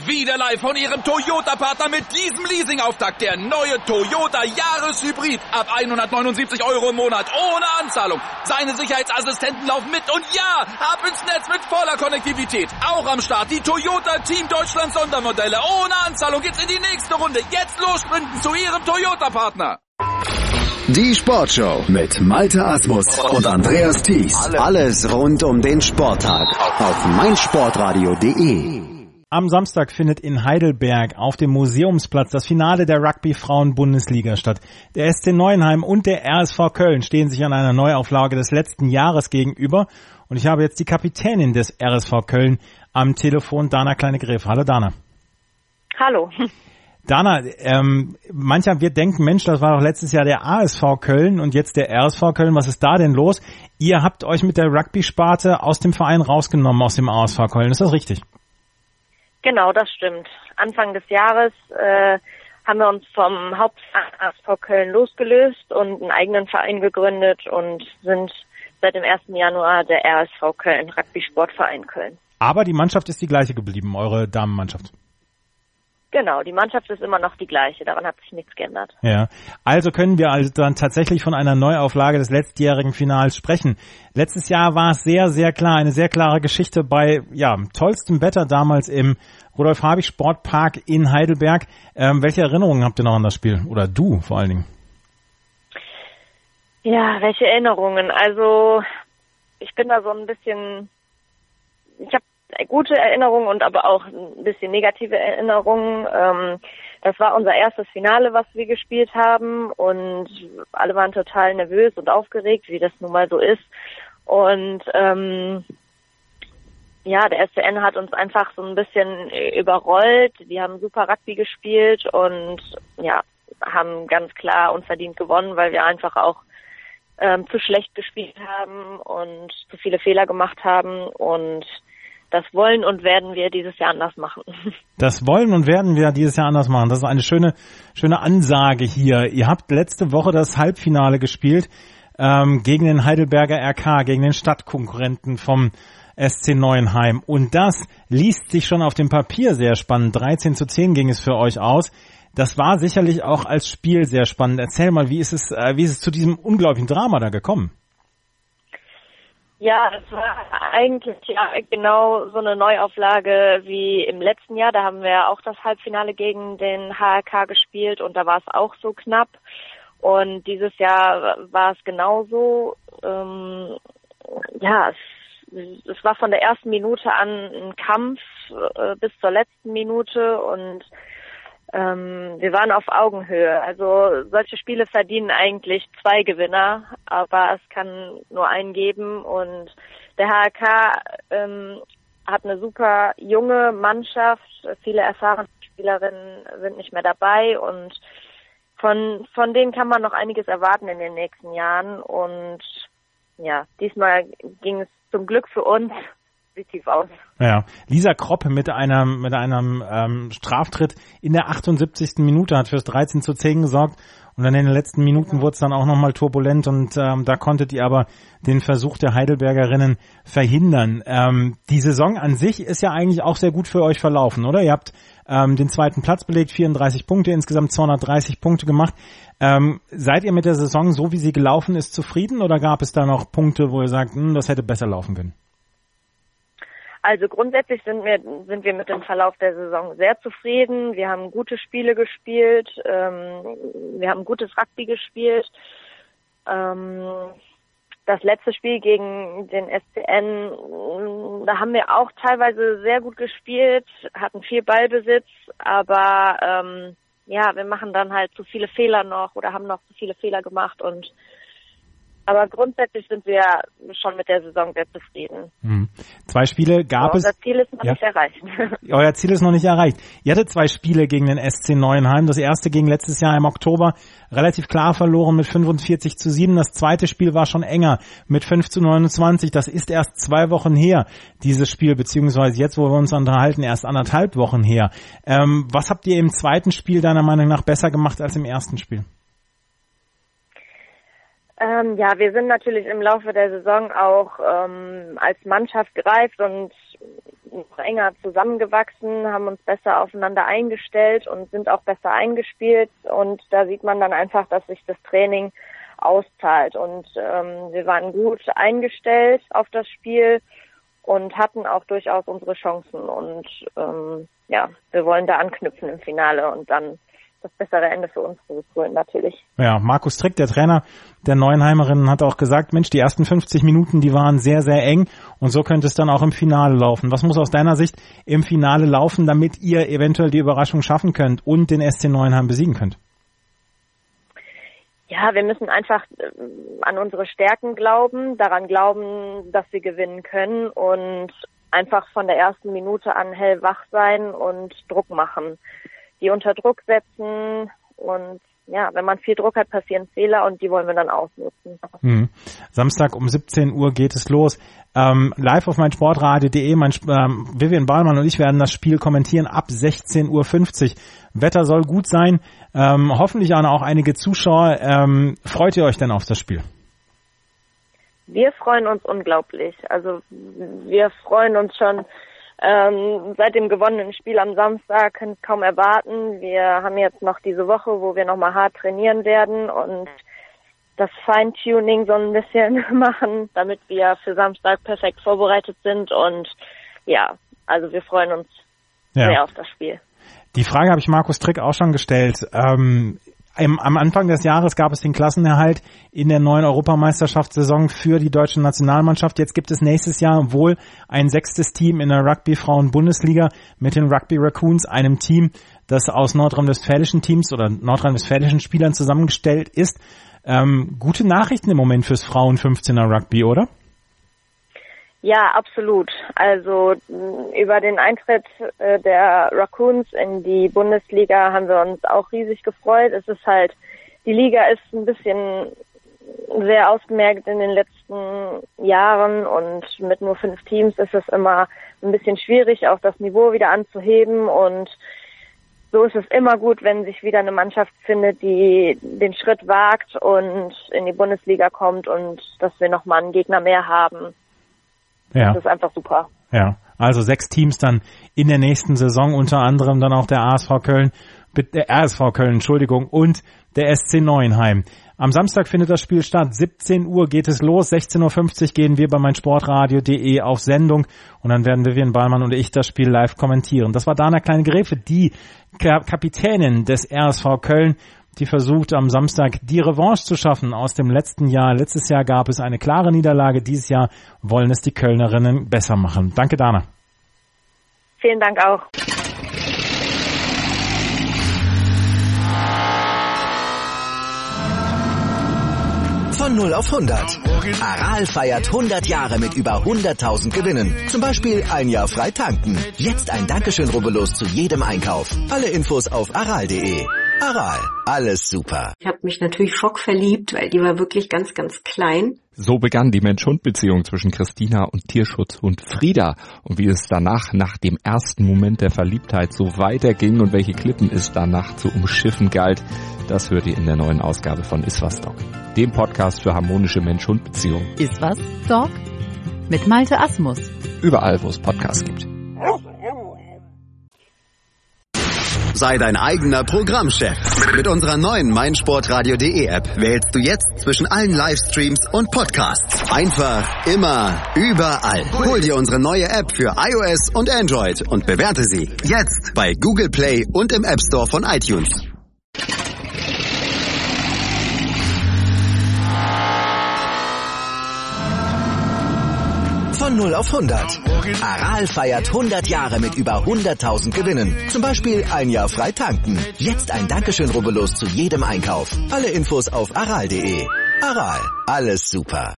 Wieder live von Ihrem Toyota-Partner mit diesem Leasing-Auftakt. Der neue Toyota Jahreshybrid. Ab 179 € im Monat. Ohne Anzahlung. Seine Sicherheitsassistenten laufen mit. Und ja, ab ins Netz mit voller Konnektivität. Auch am Start die Toyota Team Deutschland Sondermodelle. Ohne Anzahlung geht's in die nächste Runde. Jetzt los sprinten zu Ihrem Toyota-Partner. Die Sportshow mit Malte Asmus und Andreas Thies. Alles rund um den Sporttag auf meinsportradio.de. Am Samstag findet in Heidelberg auf dem Museumsplatz das Finale der Rugby-Frauen-Bundesliga statt. Der SC Neuenheim und der RSV Köln stehen sich an einer Neuauflage des letzten Jahres gegenüber. Und ich habe jetzt die Kapitänin des RSV Köln am Telefon, Dana Kleine-Gräfe. Hallo Dana. Hallo. Dana, mancher wird denken, Mensch, das war doch letztes Jahr der ASV Köln und jetzt der RSV Köln. Was ist da denn los? Ihr habt euch mit der Rugby-Sparte aus dem Verein rausgenommen, aus dem ASV Köln. Ist das richtig? Genau, das stimmt. Anfang des Jahres haben wir uns vom Hauptverein ASV Köln losgelöst und einen eigenen Verein gegründet und sind seit dem 1. Januar der RSV Köln, Rugby-Sportverein Köln. Aber die Mannschaft ist die gleiche geblieben, eure Damenmannschaft? Genau, die Mannschaft ist immer noch die gleiche, daran hat sich nichts geändert. Ja, also können wir also dann tatsächlich von einer Neuauflage des letztjährigen Finals sprechen. Letztes Jahr war es sehr, sehr klar, eine sehr klare Geschichte bei tollstem Wetter damals im Rudolf-Habich-Sportpark in Heidelberg. Welche Erinnerungen habt ihr noch an das Spiel? Oder du vor allen Dingen? Ja, welche Erinnerungen? Also ich bin da so ein bisschen, ich habe gute Erinnerungen und aber auch ein bisschen negative Erinnerungen. Das war unser erstes Finale, was wir gespielt haben und alle waren total nervös und aufgeregt, wie das nun mal so ist. Und der SCN hat uns einfach so ein bisschen überrollt. Die haben super Rugby gespielt und haben ganz klar unverdient gewonnen, weil wir einfach auch zu schlecht gespielt haben und zu viele Fehler gemacht haben und das wollen und werden wir dieses Jahr anders machen. Das wollen und werden wir dieses Jahr anders machen. Das ist eine schöne Ansage hier. Ihr habt letzte Woche das Halbfinale gespielt gegen den Heidelberger RK, gegen den Stadtkonkurrenten vom SC Neuenheim. Und das liest sich schon auf dem Papier sehr spannend. 13:10 ging es für euch aus. Das war sicherlich auch als Spiel sehr spannend. Erzähl mal, wie ist es zu diesem unglaublichen Drama da gekommen? Ja, das war eigentlich genau so eine Neuauflage wie im letzten Jahr. Da haben wir auch das Halbfinale gegen den HRK gespielt und da war es auch so knapp. Und dieses Jahr war es genauso. Es war von der ersten Minute an ein Kampf bis zur letzten Minute und wir waren auf Augenhöhe. Also solche Spiele verdienen eigentlich 2 Gewinner, aber es kann nur einen geben. Und der HRK hat eine super junge Mannschaft. Viele erfahrene Spielerinnen sind nicht mehr dabei und von denen kann man noch einiges erwarten in den nächsten Jahren. Und diesmal ging es zum Glück für uns positiv aus. Ja, Lisa Kropp mit einem Straftritt in der 78. Minute hat fürs 13:10 gesorgt und dann in den letzten Minuten wurde es dann auch nochmal turbulent und da konntet ihr aber den Versuch der Heidelbergerinnen verhindern. Die Saison an sich ist ja eigentlich auch sehr gut für euch verlaufen, oder? Ihr habt den 2. Platz belegt, 34 Punkte, insgesamt 230 Punkte gemacht. Seid ihr mit der Saison, so wie sie gelaufen ist, zufrieden oder gab es da noch Punkte, wo ihr sagt, das hätte besser laufen können? Also grundsätzlich sind wir mit dem Verlauf der Saison sehr zufrieden. Wir haben gute Spiele gespielt, wir haben gutes Rugby gespielt. Das letzte Spiel gegen den SCN, da haben wir auch teilweise sehr gut gespielt, hatten viel Ballbesitz, aber wir machen dann halt zu viele Fehler noch oder haben noch zu viele Fehler gemacht aber grundsätzlich sind wir schon mit der Saison sehr zufrieden. 2 Spiele gab es. Unser Ziel ist noch nicht erreicht. Euer Ziel ist noch nicht erreicht. Ihr hattet 2 Spiele gegen den SC Neuenheim. Das erste ging letztes Jahr im Oktober relativ klar verloren mit 45:7. Das zweite Spiel war schon enger mit 5:29. Das ist erst 2 Wochen her, dieses Spiel, beziehungsweise jetzt, wo wir uns unterhalten, erst 1,5 Wochen her. Was habt ihr im zweiten Spiel deiner Meinung nach besser gemacht als im ersten Spiel? Ja, wir sind natürlich im Laufe der Saison auch als Mannschaft gereift und noch enger zusammengewachsen, haben uns besser aufeinander eingestellt und sind auch besser eingespielt. Und da sieht man dann einfach, dass sich das Training auszahlt. Und wir waren gut eingestellt auf das Spiel und hatten auch durchaus unsere Chancen. Und ja, wir wollen da anknüpfen im Finale und dann das bessere Ende für uns zurückholen natürlich. Ja, Markus Trick, der Trainer der Neuenheimerinnen, hat auch gesagt, Mensch, die ersten 50 Minuten, die waren sehr, sehr eng und so könnte es dann auch im Finale laufen. Was muss aus deiner Sicht im Finale laufen, damit ihr eventuell die Überraschung schaffen könnt und den SC Neuenheim besiegen könnt? Ja, wir müssen einfach an unsere Stärken glauben, daran glauben, dass wir gewinnen können und einfach von der ersten Minute an hellwach sein und Druck machen. Die unter Druck setzen und ja, wenn man viel Druck hat, passieren Fehler und die wollen wir dann ausnutzen. Samstag um 17 Uhr geht es los. Live auf meinsportradio.de. Vivian Ballmann und ich werden das Spiel kommentieren ab 16:50 Uhr. Wetter soll gut sein. Hoffentlich auch einige Zuschauer. Freut ihr euch denn auf das Spiel? Wir freuen uns unglaublich. Also wir freuen uns schon seit dem gewonnenen Spiel am Samstag, können es kaum erwarten. Wir haben jetzt noch diese Woche, wo wir nochmal hart trainieren werden und das Feintuning so ein bisschen machen, damit wir für Samstag perfekt vorbereitet sind. Und ja, also wir freuen uns sehr auf das Spiel. Die Frage habe ich Markus Trick auch schon gestellt. Am Anfang des Jahres gab es den Klassenerhalt in der neuen Europameisterschaftssaison für die deutsche Nationalmannschaft. Jetzt gibt es nächstes Jahr wohl ein 6. Team in der Rugby-Frauen-Bundesliga mit den Rugby Raccoons, einem Team, das aus nordrhein-westfälischen Teams oder nordrhein-westfälischen Spielern zusammengestellt ist. Gute Nachrichten im Moment fürs Frauen-15er Rugby, oder? Ja, absolut. Also über den Eintritt der Raccoons in die Bundesliga haben wir uns auch riesig gefreut. Es ist halt, die Liga ist ein bisschen sehr ausgemerkt in den letzten Jahren und mit nur 5 Teams ist es immer ein bisschen schwierig, auch das Niveau wieder anzuheben und so ist es immer gut, wenn sich wieder eine Mannschaft findet, die den Schritt wagt und in die Bundesliga kommt und dass wir nochmal einen Gegner mehr haben. Ja. Das ist einfach super. Ja, also 6 Teams dann in der nächsten Saison, unter anderem dann auch der RSV Köln und der SC Neuenheim. Am Samstag findet das Spiel statt, 17 Uhr geht es los, 16:50 Uhr gehen wir bei meinsportradio.de auf Sendung und dann werden Vivian Ballmann und ich das Spiel live kommentieren. Das war Dana Kleine-Gräfe, die Kapitänin des RSV Köln, die versucht am Samstag die Revanche zu schaffen aus dem letzten Jahr. Letztes Jahr gab es eine klare Niederlage, dieses Jahr wollen es die Kölnerinnen besser machen. Danke, Dana. Vielen Dank auch. Von 0 auf 100. Aral feiert 100 Jahre mit über 100.000 Gewinnen. Zum Beispiel ein Jahr frei tanken. Jetzt ein Dankeschön, rubbellos zu jedem Einkauf. Alle Infos auf aral.de. Aral, alles super. Ich habe mich natürlich schockverliebt, weil die war wirklich ganz, ganz klein. So begann die Mensch-Hund-Beziehung zwischen Christina und Tierschutzhund Frieda. Und wie es danach, nach dem ersten Moment der Verliebtheit, so weiterging und welche Klippen es danach zu umschiffen galt, das hört ihr in der neuen Ausgabe von Iswas Dog, dem Podcast für harmonische Mensch-Hund-Beziehungen. Iswas Dog mit Malte Asmus. Überall, wo es Podcasts gibt. Sei dein eigener Programmchef. Mit unserer neuen meinsportradio.de App wählst du jetzt zwischen allen Livestreams und Podcasts. Einfach, immer, überall. Hol dir unsere neue App für iOS und Android und bewerte sie jetzt bei Google Play und im App Store von iTunes. Von 0 auf 100. Aral feiert 100 Jahre mit über 100.000 Gewinnen. Zum Beispiel ein Jahr frei tanken. Jetzt ein Dankeschön, rubbellos zu jedem Einkauf. Alle Infos auf aral.de. Aral, alles super.